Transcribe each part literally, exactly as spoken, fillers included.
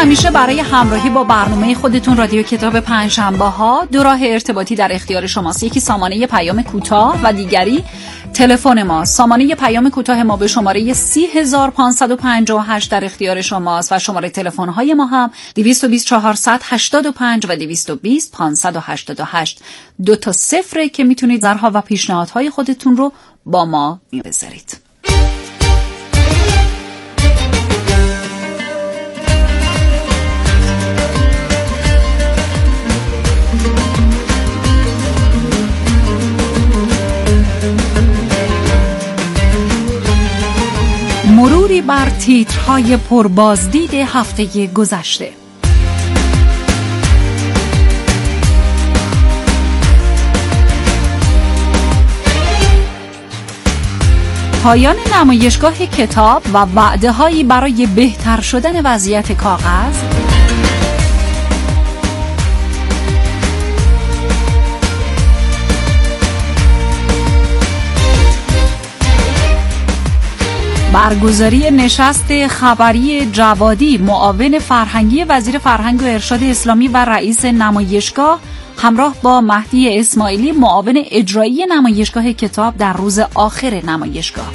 همیشه برای همراهی با برنامه خودتون رادیو کتاب پنجشنبه ها دو راه ارتباطی در اختیار شماست. یکی سامانه پیام کوتاه و دیگری تلفن ما. سامانه پیام کوتاه ما به شماره سی هزار پانصد و پنجاه و هشت در اختیار شماست و شماره تلفن های ما هم دویست و بیست چهارصد و هشتاد و پنج و دویست و بیست پانصد و هشتاد و هشت. دو تا صفره که میتونید نظرها و پیشنهادهای خودتون رو با ما بذارید. مروری بر تیترهای پربازدید هفته گذشته. پایان نمایشگاه کتاب و وعده‌هایی برای بهتر شدن وضعیت کاغذ. برگزاری نشست خبری جوادی، معاون فرهنگی وزیر فرهنگ و ارشاد اسلامی و رئیس نمایشگاه، همراه با مهدی اسماعیلی، معاون اجرایی نمایشگاه کتاب در روز آخر نمایشگاه.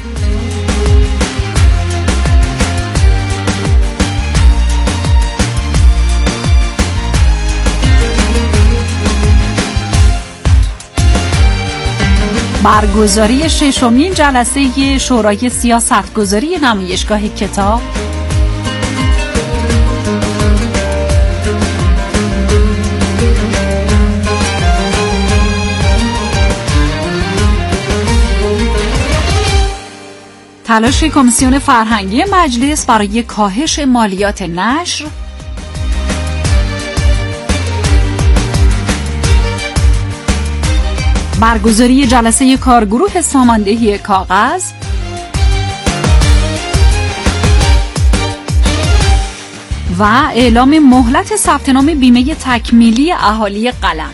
برگزاری ششمین جلسه شورای سیاستگذاری نمایشگاه کتاب. تلاش کمیسیون فرهنگی مجلس برای کاهش مالیات نشر. برگزاری جلسه کارگروه ساماندهی کاغذ. و اعلام مهلت ثبت نام بیمه تکمیلی اهالی قلم.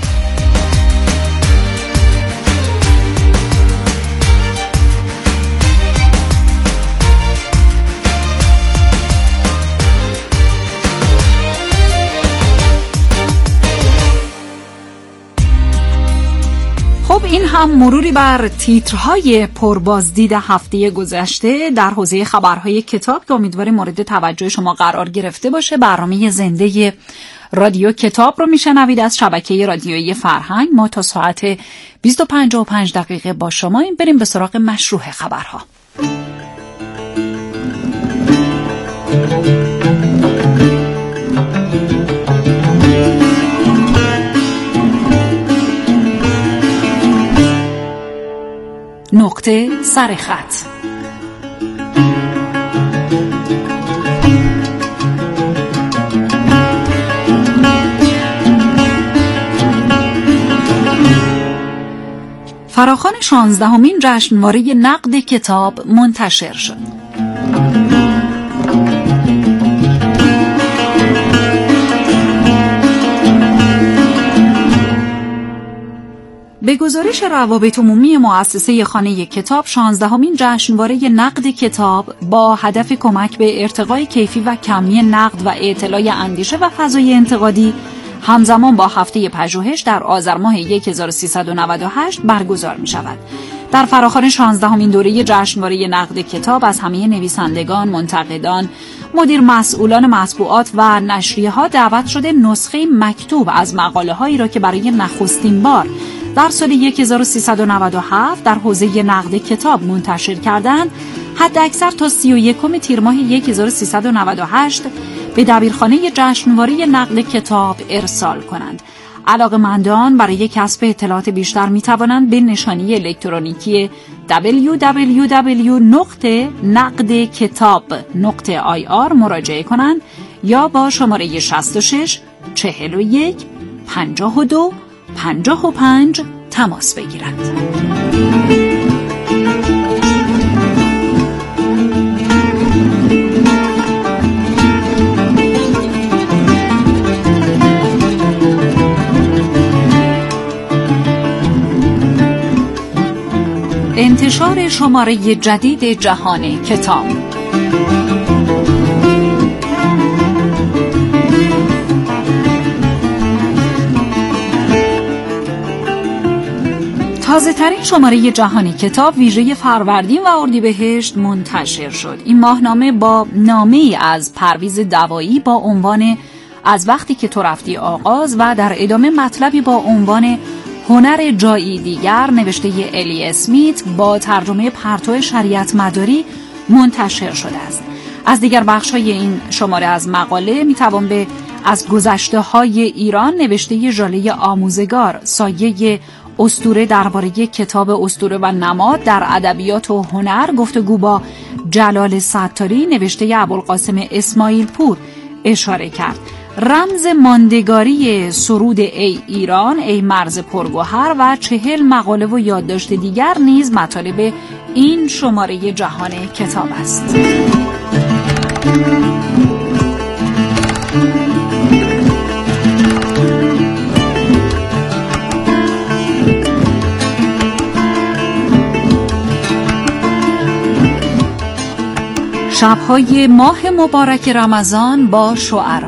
خب این هم مروری بر تیترهای پربازدید هفته گذشته در حوزه خبرهای کتاب که امیدواریم مورد توجه شما قرار گرفته باشه. برنامه زنده رادیو کتاب رو میشنوید از شبکه رادیویی فرهنگ. ما تا ساعت بیست و پنج و پنج دقیقه با شما این بریم به سراغ مشروع خبرها. نقطه سرخط. فراخوان شانزدهمین جشنواره نقد کتاب منتشر شد. به گزارش روابط عمومی مؤسسه خانه کتاب، شانزدهمین جشنواره نقد کتاب با هدف کمک به ارتقای کیفی و کمی نقد و اطلاع اندیشه و فضای انتقادی همزمان با هفته پژوهش در آذر ماه هزار و سیصد و نود و هشت برگزار می شود. در فراخوان شانزدهمین دوره جشنواره نقد کتاب از همه نویسندگان، منتقدان، مدیر مسئولان مطبوعات و نشریه‌ها دعوت شده نسخه مکتوب از مقاله هایی را که برای نخستین بار در سال هزار و سیصد و نود و هفت در حوزه نقد کتاب منتشر کردند، حد اکثر تا سی و یکم تیر ماه هزار و سیصد و نود و هشت به دبیرخانه جشنواره نقد کتاب ارسال کنند. علاقه‌مندان برای کسب اطلاعات بیشتر می توانند به نشانی الکترونیکی دبلیو دبلیو دبلیو دات نقد کتاب دات آی آر مراجعه کنند یا با شماره شصت و شش چهل و یک پنجاه و دو پنجاه و پنج تماس بگیرند. انتشار شماره جدید جهان کتاب. تازه ترین شماره جهانی کتاب ویژه فروردین و اردیبهشت منتشر شد. این ماهنامه با نامه‌ای از پرویز دوایی با عنوان از وقتی که تو رفتی آغاز و در ادامه مطلبی با عنوان هنر جایی دیگر نوشته ی الی اسمیت با ترجمه پرتو شریعت مداری منتشر شده است. از دیگر بخش‌های این شماره از مقاله میتوان به از گذشته های ایران نوشته ی ژاله آموزگار، سایه اسطوره درباره کتاب اسطوره و نماد در ادبیات و هنر گفتگو با جلال ستاری نوشته ی ابوالقاسم اسماعیل پور اشاره کرد. رمز ماندگاری سرود ای ایران، ای مرز پرگوهر و چهل مقاله و یادداشت دیگر نیز مطالب این شماره جهان کتاب است. شب‌های ماه مبارک رمضان با شعرا.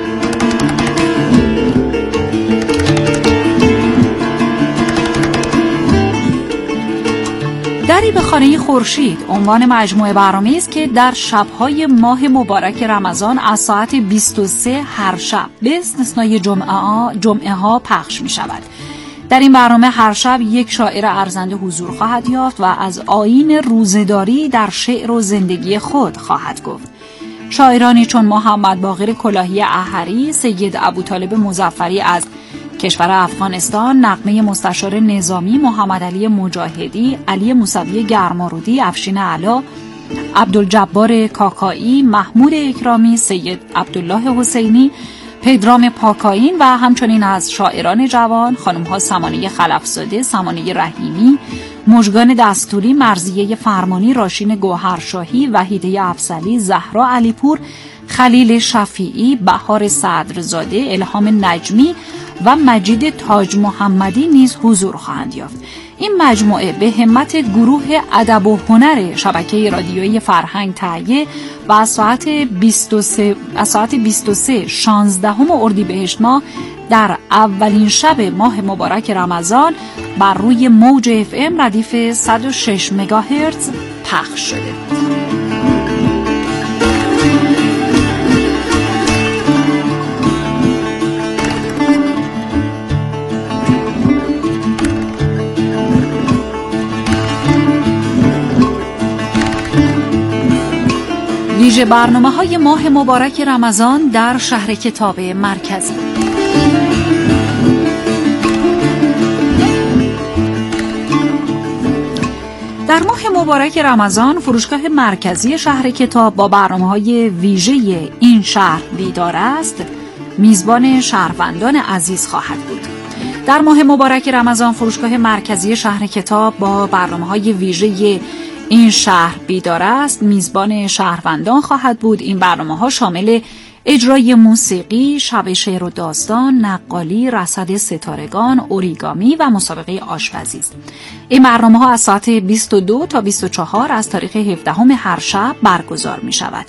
دری به خانه خورشید عنوان مجموعه برنامه‌ای است که در شب‌های ماه مبارک رمضان از ساعت بیست و سه هر شب به استثنای جمعه ها جمعه ها پخش می‌شود. در این برنامه هر شب یک شاعر ارزنده حضور خواهد یافت و از آیین روزه‌داری در شعر و زندگی خود خواهد گفت. شاعرانی چون محمد باقر کلاهی احری، سید ابوطالب مظفری از کشور افغانستان، نغمه مستشار نظامی، محمد علی مجاهدی، علی موسوی گرمارودی، افشین علا، عبدالجبار کاکایی، محمود اکرامی، سید عبدالله حسینی، پدرام پاکاین و همچنین از شاعران جوان خانم‌ها سمانه خلفزاده، سمانه رحیمی، مژگان دستوری، مرضیه فرمانی، راشین گوهرشاهی، وحیده افضلی، زهرا علیپور، خلیل شفیعی، بهار صدرزاده، الهام نجمی و مجید تاج محمدی نیز حضور خواهند یافت. این مجموعه به همت گروه ادب و هنر شبکه رادیویی فرهنگ تهیه و از ساعت بیست و سه از ساعت بیست و سه شانزدهم اردیبهشت ماه در اولین شب ماه مبارک رمضان بر روی موج اف ام ردیف صد و شش مگاهرتز پخش شده. ویژه برنامه‌های ماه مبارک رمضان در شهر کتاب مرکزی. در ماه مبارک رمضان فروشگاه مرکزی شهر کتاب با برنامه‌های ویژه این شهر بیدار است میزبان شهروندان عزیز خواهد بود. در ماه مبارک رمضان فروشگاه مرکزی شهر کتاب با برنامه‌های ویژه این شهر بیدار است میزبان شهروندان خواهد بود. این برنامه‌ها شامل اجرای موسیقی، شب شعر و داستان، نقالی، رصد ستارگان، اوریگامی و مسابقه آشپزی است. این برنامه‌ها از ساعت بیست و دو تا بیست و چهار از تاریخ هفدهم هر شب برگزار می شود.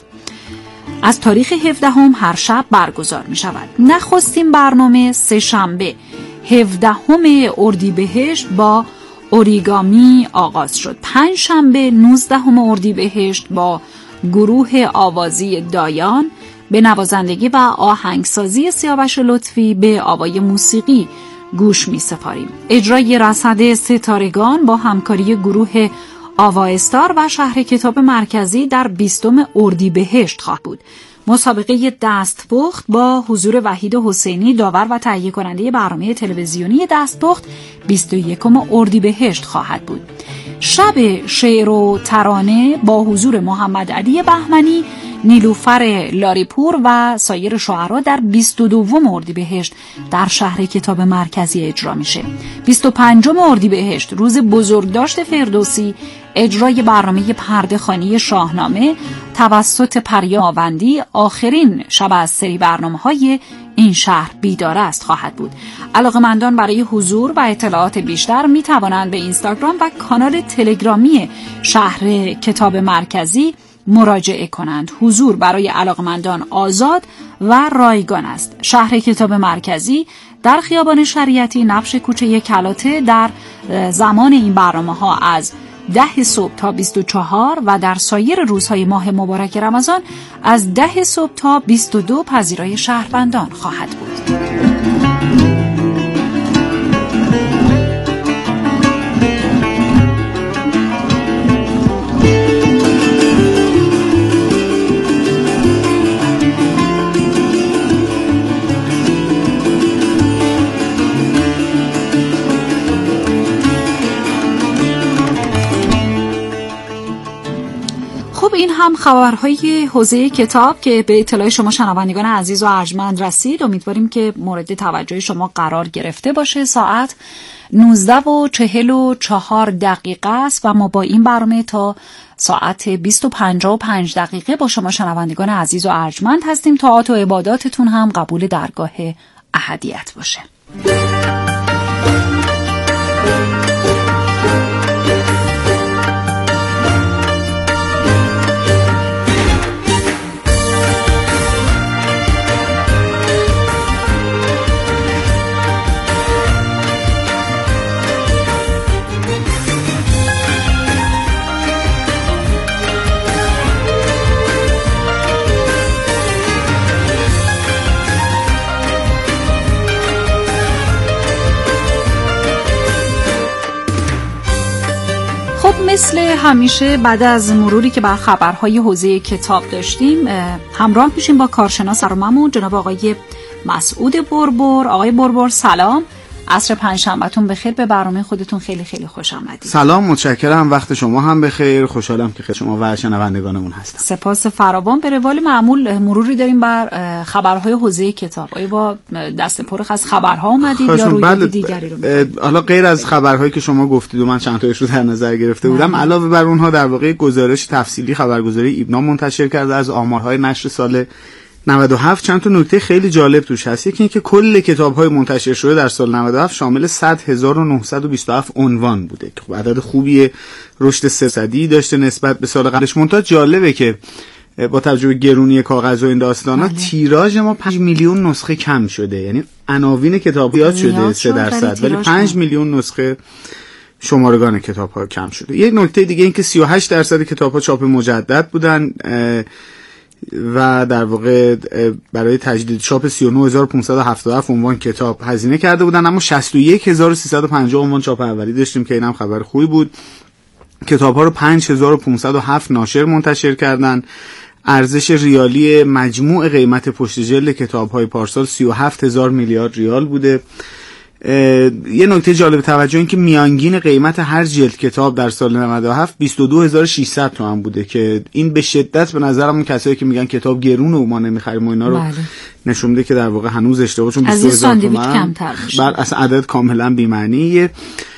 از تاریخ هفدهم هر شب برگزار می شود. نخستین برنامه سه شنبه هفدهم اردیبهشت با اوریگامی آغاز شد. پنج شنبه نوزدهم اردیبهشت با گروه آوازی دایان به نوازندگی و آهنگسازی سیاوش لطفی به آوای موسیقی گوش می سپاریم. اجرای رصد ستارگان با همکاری گروه آوا استار و شهر کتاب مرکزی در بیستم اردیبهشت خواهد بود. مسابقه دستپخت با حضور وحید حسینی داور و تهیه کننده برنامه تلویزیونی دستپخت بیست و یکم اردیبهشت خواهد بود. شب شعر و ترانه با حضور محمد علی بهمنی، نیلوفر لاریپور و سایر شاعرها در بیست و دوم اردیبهشت در شهر کتاب مرکزی اجرا میشه. بیست و پنجم اردیبهشت روز بزرگداشت فردوسی اجرای برنامه پرده‌خوانی شاهنامه توسط پریا ماوندی آخرین شب از سری برنامه‌های این شهر بیدار است خواهد بود. علاقه‌مندان برای حضور و اطلاعات بیشتر می توانند به اینستاگرام و کانال تلگرامی شهر کتاب مرکزی مراجعه کنند. حضور برای علاقه‌مندان آزاد و رایگان است. شهر کتاب مرکزی در خیابان شریعتی نبش کوچه کلاته در زمان این برنامه ها از ده صبح تا بیست و چهار و در سایر روزهای ماه مبارک رمضان از ده صبح تا بیست و دو پذیرای شهروندان خواهد بود. این هم خبرهای حوزه کتاب که به اطلاع شما شنوندگان عزیز و ارجمند رسید. امیدواریم که مورد توجه شما قرار گرفته باشه. ساعت نوزده و چهل و چهار دقیقه است و ما با این برنامه تا ساعت بیست و پنجاه و پنج دقیقه با شما شنوندگان عزیز و ارجمند هستیم. طاعات و عباداتتون هم قبول درگاه احدیت باشه. مثل همیشه بعد از مروری که بر خبرهای حوزه کتاب داشتیم همراه میشیم با کارشناس برنامه‌مون جناب آقای مسعود بربر. آقای بربر سلام، عصر پنجشنبهتون بخیر. به برنامه خودتون خیلی خیلی خوش آمدید. سلام، متشکرم. وقت شما هم بخیر. خوشحالم که شما و شنوندگانمون هستم. سپاس فراوان. به روال معمول مروری داریم بر خبرهای حوزه کتاب. آیا با دست پر از خبرها اومدید یا روی دیگری رو؟ حالا غیر از خبرهایی که شما گفتید و من چند تایش رو در نظر گرفته بودم، علاوه بر اونها در واقع گزارش تفصیلی خبرگزاری ایبنا منتشر کرده از آمارهای نشر سال نود و هفت. چند تا نکته خیلی جالب توش هست. یکی این که کل کتاب‌های منتشر شده در سال نود و هفت شامل صد هزار و نهصد و بیست و هفت عنوان بوده که خب عدد خوبیه، رشد سه درصدی داشته نسبت به سال قبلش. منتها جالبه که با توجه به گرونی کاغذ و این داستانا تیراژ ما پنج میلیون نسخه کم شده، یعنی عناوین کتاب زیاد شده سه درصد ولی پنج میلیون نسخه شمارگان کتاب‌ها کم شده. یک نکته دیگه این که سی و هشت درصد کتاب‌ها چاپ مجدد بودن و در واقع برای تجدید چاپ سی و نه هزار و پانصد و هفتاد و هفت عنوان کتاب هزینه کرده بودن، اما شصت و یک هزار و سیصد و پنجاه عنوان چاپ اولی داشتیم که اینم خبر خوبی بود. کتاب‌ها رو پنج هزار و پانصد و هفت ناشر منتشر کردن. ارزش ریالی مجموع قیمت پشت جلد کتاب‌های پارسال سی و هفت هزار میلیارد ریال بوده. یه نکته جالب توجه این که میانگین قیمت هر جلد کتاب در سال نود و هفت بیست و دو هزار و ششصد تومان بوده که این به شدت به نظرم اون کسایی که میگن کتاب گرونه و ما نمیخریم و اینا رو بله. نشون میده که در واقع هنوز اشتباه، چون بیست و دو هزار تومان بر اصلا عدد کاملا بی معنیه.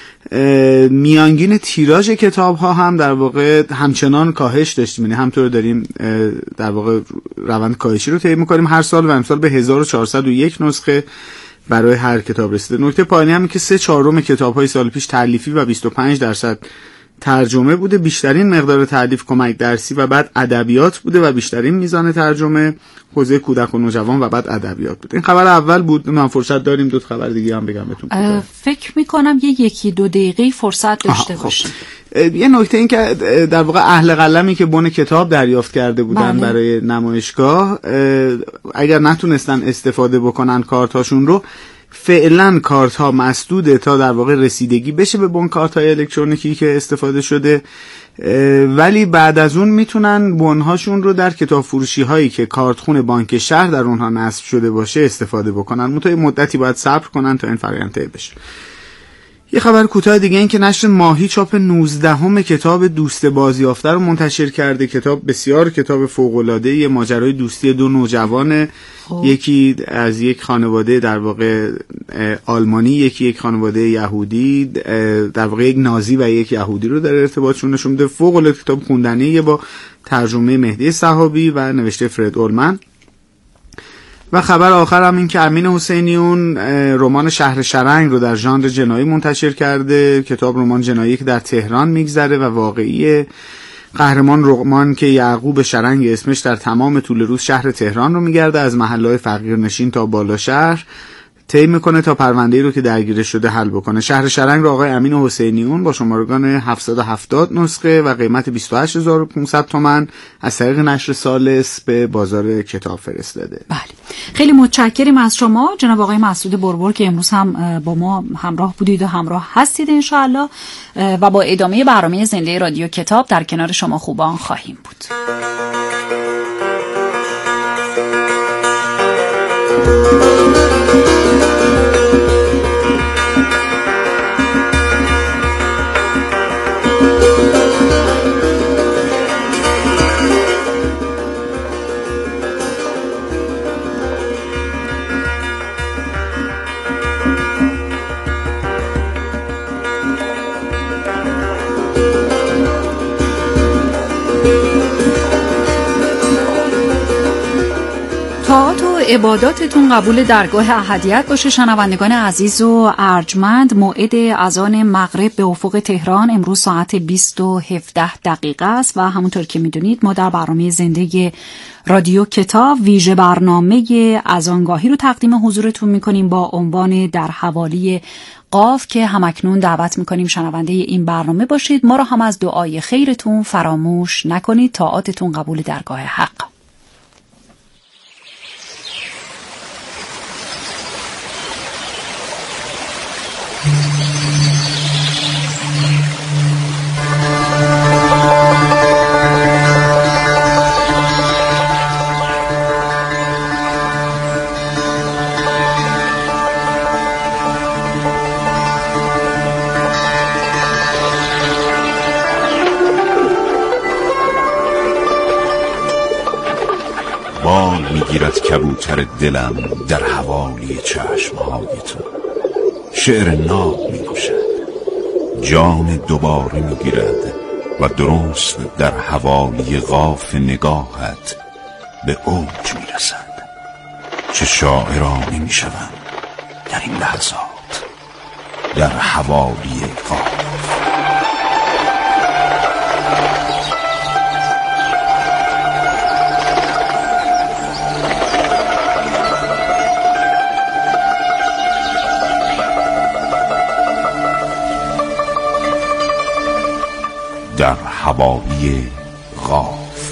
میانگین تیراژ کتاب ها هم در واقع همچنان کاهش داشتیم، یعنی همطور داریم در واقع روند کاهشی رو طی می‌کنیم هر سال و امسال به هزار و چهارصد و یک نسخه برای هر کتاب رسیده. نکته پایانی هم که سه چهارم کتاب‌های سال پیش تألیفی و بیست و پنج درصد ترجمه بوده. بیشترین مقدار تألیف کمک درسی و بعد ادبیات بوده و بیشترین میزان ترجمه حوزه کودک و نوجوان و بعد ادبیات بوده. این خبر اول بود. من فرصت داریم دو خبر دیگه هم بگم بهتون. فکر می‌کنم یه یکی دو دقیقه فرصت داشته باشیم. یه نکته این که در واقع اهل قلمی که بن کتاب دریافت کرده بودن بله. برای نمایشگاه اگر نتونستن استفاده بکنن کارتاشون رو، فعلا کارت ها مسدوده تا در واقع رسیدگی بشه به بن کارت های الکترونیکی که استفاده شده، ولی بعد از اون میتونن بن هاشون رو در کتاب فروشی هایی که کارتخون بانک شهر در اونها نصب شده باشه استفاده بکنن. منتها مدتی باید صبر کنن تا این فرآیند طی بشه. یه خبر کوتاه دیگه این که نشر ماهی چاپ نوزدهم کتاب دوست بازیافته رو منتشر کرده. کتاب بسیار کتاب فوق‌العاده، یه ماجرای دوستی دو نوجوان، یکی از یک خانواده در واقع آلمانی، یکی یک خانواده یهودی، در واقع یک نازی و یک یهودی رو در ارتباطشون نشون میده. فوق‌العاده کتاب خوندنیه با ترجمه مهدی صحابی و نوشته فرد اولمن. و خبر آخر هم این که امین حسینیون رمان شهر شرنگ رو در ژانر جنایی منتشر کرده. کتاب رمان جنایی که در تهران میگذره و واقعیه. قهرمان رمان که یعقوب شرنگ اسمش در تمام طول روز شهر تهران رو میگرده، از محله‌های فقیرنشین تا بالا شهر. طی میکنه تا پرونده‌ای رو که درگیرش شده حل بکنه. شهر شرنگ رو آقای امین حسینیون با شمارگان هفتصد و هفتاد نسخه و قیمت بیست و هشت هزار و پانصد تومان از طریق نشر سالس به بازار کتاب فرستاده. بله، خیلی متشکریم از شما جناب آقای مسعود بربر که امروز هم با ما همراه بودید و همراه هستید انشاءالله و با ادامه برنامه زنده رادیو کتاب در کنار شما خوبان خواهیم بود. طاعات و عباداتتون قبول درگاه احدیت باشه. شنوندگان عزیز و ارجمند، موعد اذان مغرب به افق تهران امروز ساعت بیست و هفده دقیقه است و همونطور که میدونید ما در برنامه زنده رادیو کتاب ویژه برنامه اذانگاهی رو تقدیم حضورتون میکنیم با عنوان در حوالی قاف که همکنون دعوت میکنیم شنونده این برنامه باشید. ما رو هم از دعای خیرتون فراموش نکنید. طاعاتتون قبول درگاه حق. بال میگیرد کبوتر دلم در حوالی چشمهای تو، شعر ناب می نوشد، جام دوباره میگیرد و درست در حوالی قاف نگاهت به اوج میرسد. چه شاعرانه میشوم در این لحظات در حوالی قاف. در حوالی قاف.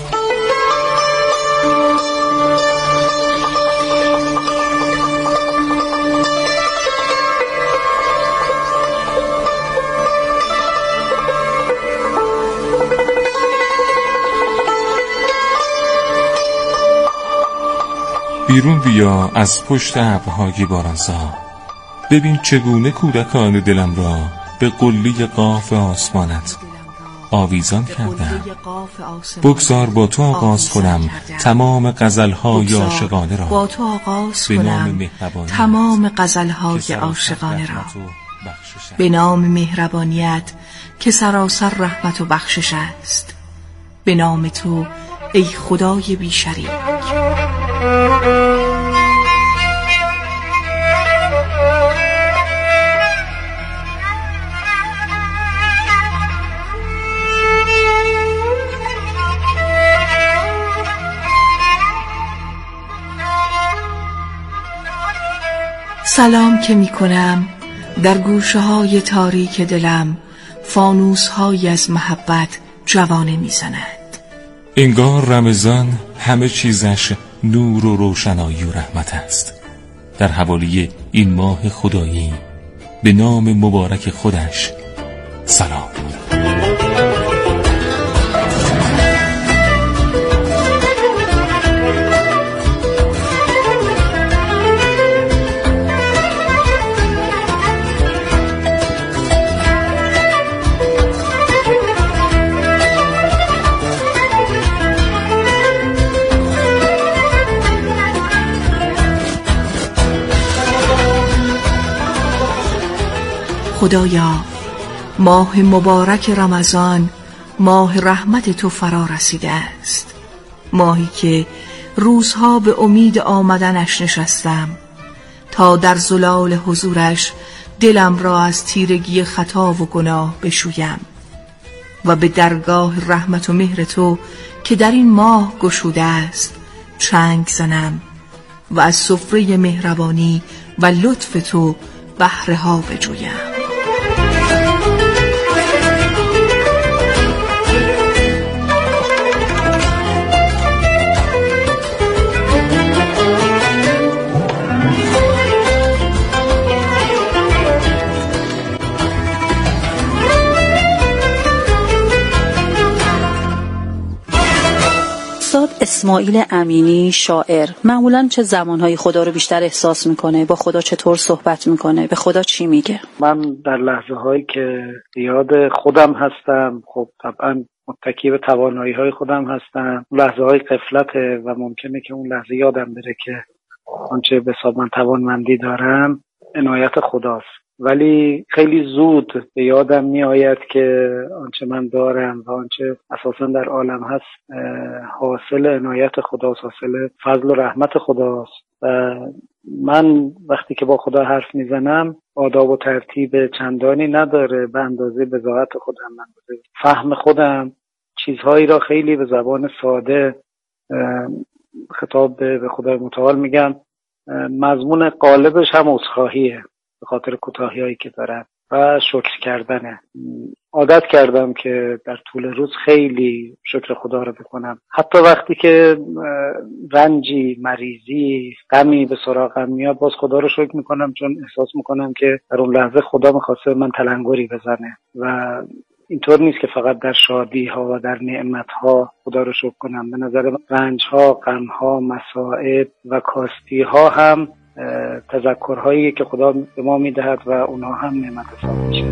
بیرون بیا از پشت ابرهای بارانسا، ببین چگونه کودکان دلم را به قله قاف آسمانت آویزان کردم. بگذار با تو آغاز کنم تمام غزل‌های عاشقانه را، با تو آغاز کنم تمام غزل‌های عاشقانه را، به نام مهربانیت که سراسر رحمت و بخشش است، به نام تو ای خدای بی شریک. سلام که می کنم در گوشه های تاریک دلم، فانوس های از محبت جوانه می زند. انگار رمضان همه چیزش نور و روشنایی و رحمت است. در حوالی این ماه خدایی به نام مبارک خودش سلام. خدایا، ماه مبارک رمضان ماه رحمت تو فرا رسیده است، ماهی که روزها به امید آمدنش نشستم تا در زلال حضورش دلم را از تیرگی خطا و گناه بشویم و به درگاه رحمت و مهر تو که در این ماه گشوده است چنگ زنم و از سفره مهربانی و لطف تو بهره ها بجویم. اسماعیل امینی شاعر معمولاً چه زمانهای خدا رو بیشتر احساس میکنه؟ با خدا چطور صحبت میکنه؟ به خدا چی میگه؟ من در لحظه هایی که یاد خودم هستم، خب طبعا متکی به توانایی های خودم هستم، لحظه های غفلته و ممکنه که اون لحظه یادم بره که آنچه به حساب من توانمندی دارم عنایت خداست، ولی خیلی زود به یادم می آید که آنچه من دارم و آنچه اساساً در عالم هست حاصل عنایت خداست، حاصل فضل و رحمت خداست. و من وقتی که با خدا حرف میزنم آداب و ترتیب چندانی نداره، به اندازه بضاعت خودم، به اندازه فهم خودم چیزهایی را خیلی به زبان ساده خطاب به خدای متعال میگم. مضمون غالبش هم عذرخواهیه به خاطر کوتاهی‌هایی که دارم و شکر کردنه. عادت کردم که در طول روز خیلی شکر خدا رو بکنم، حتی وقتی که رنجی، مریضی، غمی به سراغم میاد باز خدا رو شکر میکنم، چون احساس میکنم که در اون لحظه خدا میخواسته من تلنگری بزنه و اینطور نیست که فقط در شادی ها و در نعمت ها خدا رو شکر کنم. به نظر رنج ها، غم ها، مصائب و کاستی ها هم تذکرهایی که خدا به ما میدهد و اونها هم نعمت حساب میشه.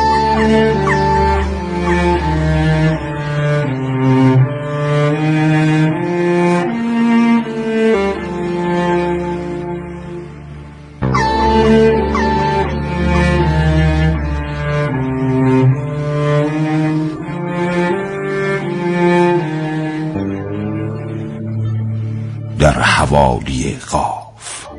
در حوالی قاف.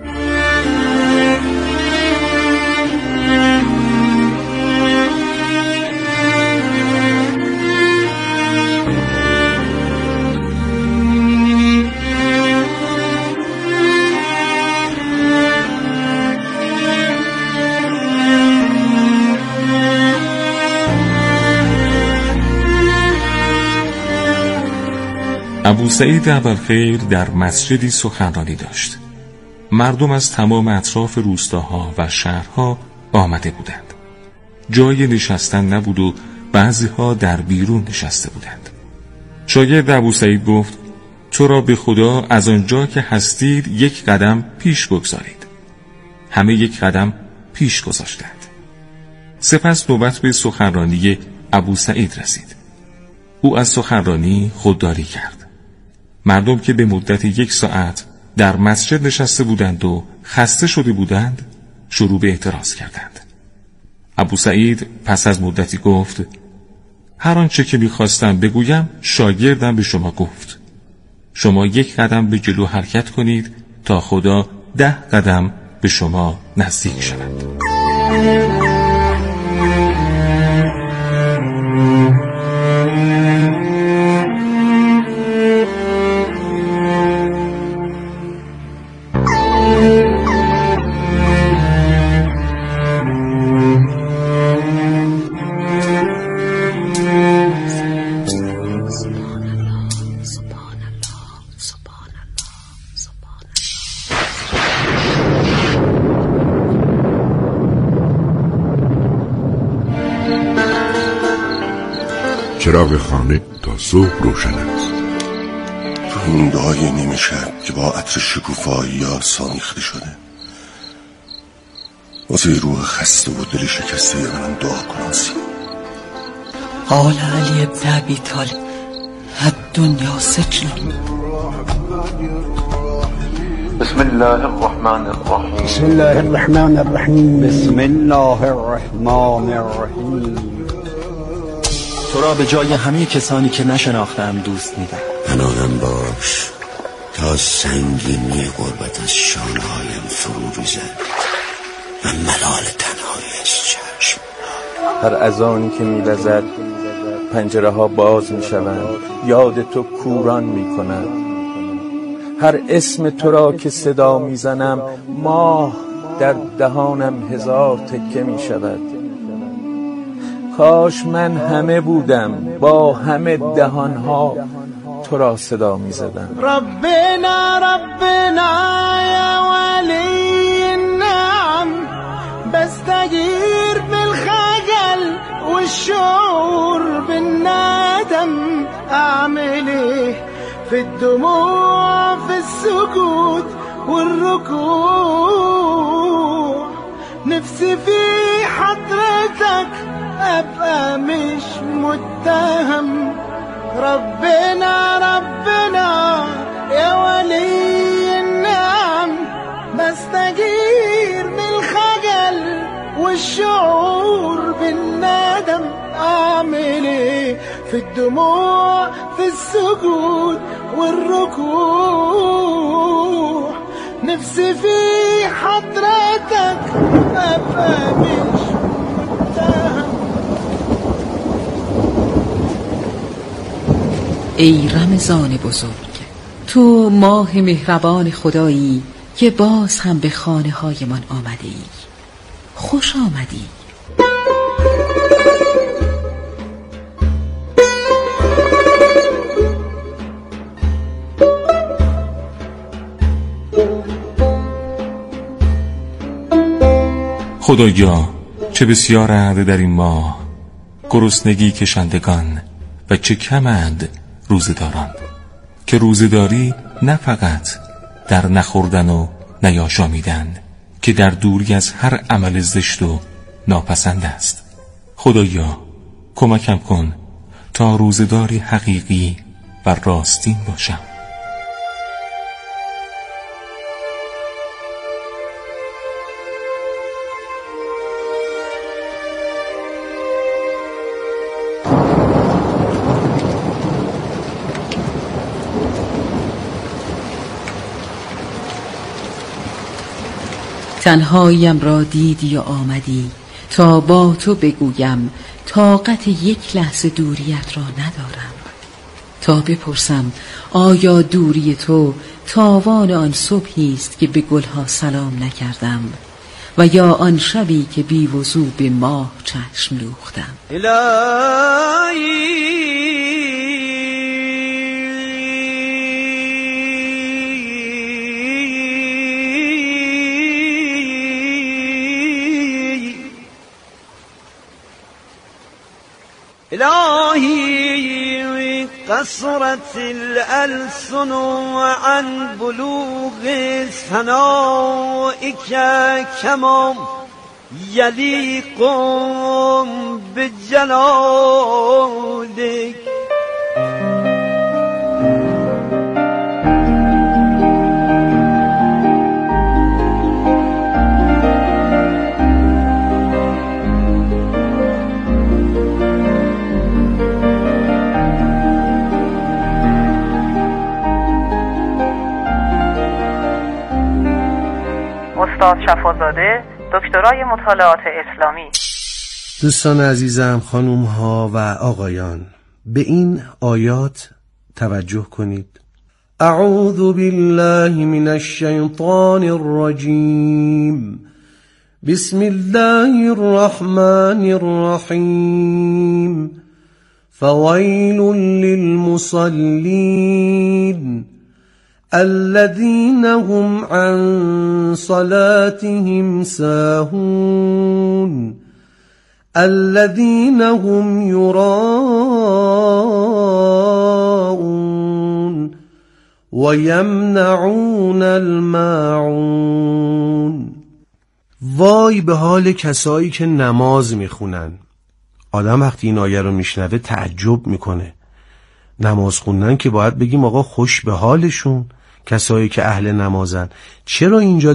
ابوسعید ابوالخیر در مسجدی سخنرانی داشت. مردم از تمام اطراف روستاها و شهرها آمده بودند. جای نشستن نبود و بعضیها در بیرون نشسته بودند. شاگرد ابوسعید گفت: تو را به خدا از آنجا که هستید یک قدم پیش بگذارید. همه یک قدم پیش گذاشتند. سپس نوبت به سخنرانی ابوسعید رسید. او از سخنرانی خودداری کرد. مردم که به مدت یک ساعت در مسجد نشسته بودند و خسته شده بودند شروع به اعتراض کردند. ابوسعید پس از مدتی گفت: هر آنچه که می‌خواستم بگویم شاگردم به شما گفت. شما یک قدم به جلو حرکت کنید تا خدا ده قدم به شما نزدیک شود. چراغ خانه تا صبح روشن است. روندهای نیمه شب که با عطر شکوفایی سامیخته شده، واسه روح خسته و دل شکسته من دعا کناسی. قال علی ابن ابی طالب الدنیا سجن. بسم الله الرحمن الرحیم. بسم الله الرحمن الرحیم. بسم الله الرحمن الرحیم. تو را به جای همه کسانی که نشناختم دوست میدم. پناهم باش تا سنگینی غربت از شانه‌هایم فرو ریزد و ملال تنهایی از چشم. هر اذانی که می‌وزد پنجره ها باز می‌شوند، یاد تو کوران می‌کند. هر اسم تو را که صدا می‌زنم ماه در دهانم هزار تکه می شود. کاش من همه بودم با همه دهانها تو را صدا می زدم. ربنا ربنا یا ولی النعم بستغیر بالخجل والشعور بالندم اعمل ايه في الدموع في السكوت والركوع نفسي في حضرتك ابقى مش متهم. ربنا ربنا يا ولي النعم بستغير من الخجل والشعور بالندم اعمل ايه في الدموع في السجود والركوع نفسي في حضرتك ابقى مش متهم. ای رمضان بزرگ، تو ماه مهربان خدایی که باز هم به خانه های من آمده ای. خوش آمدی. خدایا چه بسیارند در این ماه گرسنگی کشندگان و چه کمند روزه‌داران که روزه‌داری نه فقط در نخوردن و نیاشامیدن که در دوری از هر عمل زشت و ناپسند است. خدایا کمکم کن تا روزه‌داری حقیقی و راستین باشم. تنهاییم را دیدی و آمدی تا با تو بگویم طاقت یک لحظه دوریت را ندارم، تا بپرسم آیا دوری تو تاوان آن صبحی است که به گلها سلام نکردم و یا آن شبی که بی وضو به ماه چشم دوختم. الهی إلهي قصرت الألسن عن بلوغ ثنائك كما يليق بجلالك. استاد شفازاده، دکترای مطالعات اسلامی. دوستان عزیزم، خانوم ها و آقایان، به این آیات توجه کنید. اعوذ بالله من الشیطان الرجیم، بسم الله الرحمن الرحیم، فویل للمصلین الذين هم عن صلاتهم ساهون الذين هم يراءون ويمنعون الماعون. وای به حال کسایی که نماز میخونن. آدم وقتی این آیه رو میشنوه تعجب میکنه. نماز خوندن که باید بگیم آقا خوش به حالشون، کسایی که اهل نمازن. چرا اینجا